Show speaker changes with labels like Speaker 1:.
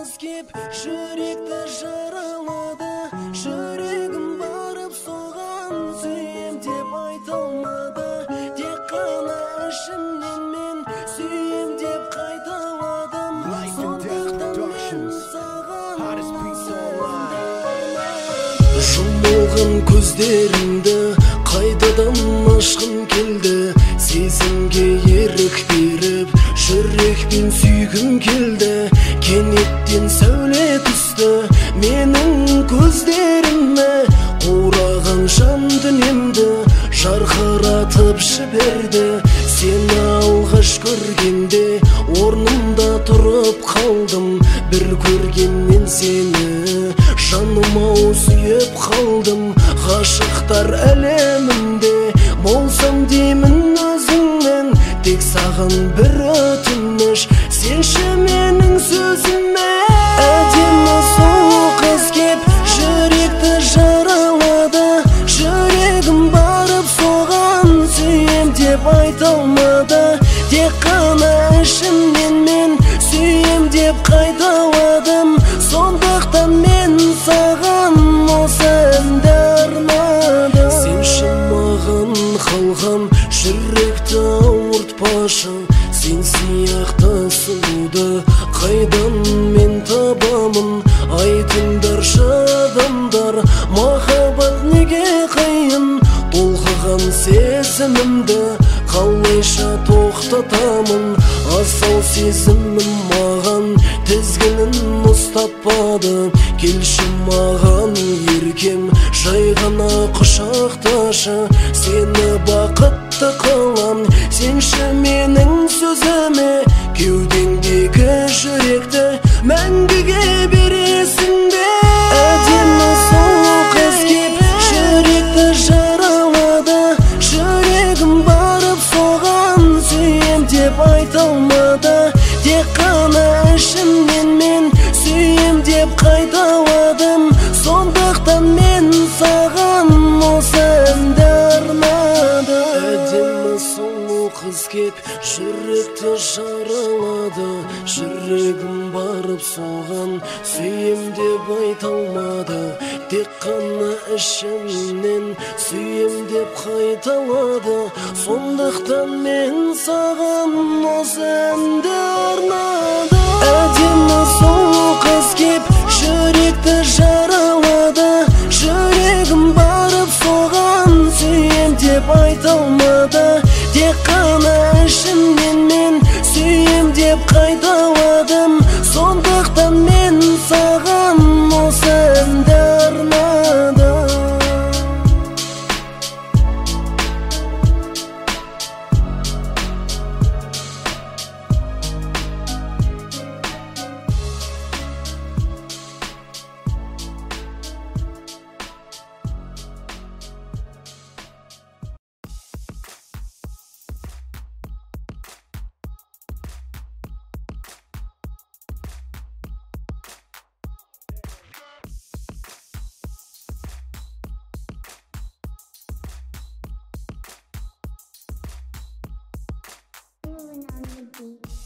Speaker 1: kep жүректі жаралады. Жүрегім барып соған сүйем деп айта алмады. Тек қана ішімнен мен сүйем деп қайталадым. Сондықтан мен саған жұмылған көздерімді қайтадан ашқым келді. Сезімге ерік беріп жүрекпен сүйгім келді. Кенеттен сәуле түсті менің көздеріме, қураған жан дүниемді жарқыратып жіберді. Сені алғаш көргенде орнымда тұрып қалдым. Бір көргеннен сені жаныма сүйіп қалдым. Ғашықтар әлемінде болсам деймін өзіңнен, тек саған бір өтініш, сенші менің сөзіме. Әдемі сұлу қыз кеп жүректі жаралады. Жүрегім барып соған сүйем деп айта алмады. Тек қана ішімнен мен сүйем деп қайталадым. Сондықтан мен саған осы әнді арнадым. Сенші маған қалған жүректі ауыртпашы. Сен сияқты сұлуды қайдан мен табамын? Айтыңдаршы адамдар, махаббат неге қиын? Толқыған сезімімді қалайша тоқтатамын? Асау сезімім маған тізгінін ұстатпады. Келші маған еркем, жай ғана құшақташы. Сені бақытты қылам, сенші менің сөзіме. Кеудеңдегі жүректі мәңгіге бересің бе? Әдемі сұлу қыз кеп жүректі жаралады. Жүрегім барып соған сүйем деп айта алмады. Тек қана ішімнен мен сүйем деп қайталадым. Сондықтан мен саған осы әнді арнадым. Әдемі сұлу қыз кеп жүректі жаралады. Жүрегім барып соған сүйем деп айта алмады. Тек қана ішімнен сүйем деп қайталады. Сондықтан мен саған осы әнді арнадым. Әдемі сұлу қыз кеп жүректі жаралады. Жүрегім барып соған сүйем деп айта алмады. Тек қана ішімнен мен сүйем деп қайталадым. Сондықтан мен саған осы әнді арнадым.
Speaker 2: On the beat.